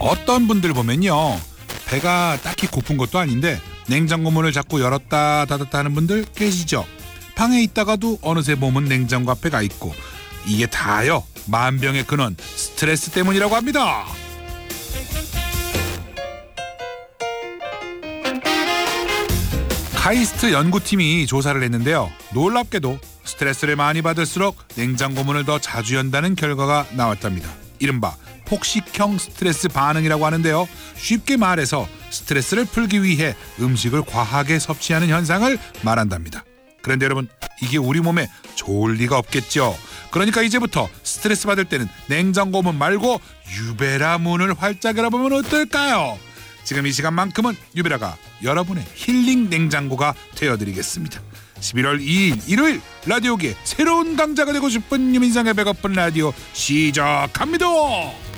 어떤 분들 보면요, 배가 딱히 고픈 것도 아닌데 냉장고 문을 자꾸 열었다 닫았다 하는 분들 계시죠. 방에 있다가도 어느새 몸은 냉장고 앞에 가 있고, 이게 다요 만병의 근원 스트레스 때문이라고 합니다. 카이스트 연구팀이 조사를 했는데요, 놀랍게도 스트레스를 많이 받을수록 냉장고 문을 더 자주 연다는 결과가 나왔답니다. 이른바 폭식형 스트레스 반응이라고 하는데요, 쉽게 말해서 스트레스를 풀기 위해 음식을 과하게 섭취하는 현상을 말한답니다. 그런데 여러분, 이게 우리 몸에 좋을 리가 없겠죠. 그러니까 이제부터 스트레스 받을 때는 냉장고 문 말고 유베라 문을 활짝 열어보면 어떨까요? 지금 이 시간만큼은 유베라가 여러분의 힐링 냉장고가 되어드리겠습니다. 11월 2일 일요일, 라디오계의 새로운 강자가 되고 싶은 유민상의 배고픈 라디오 시작합니다.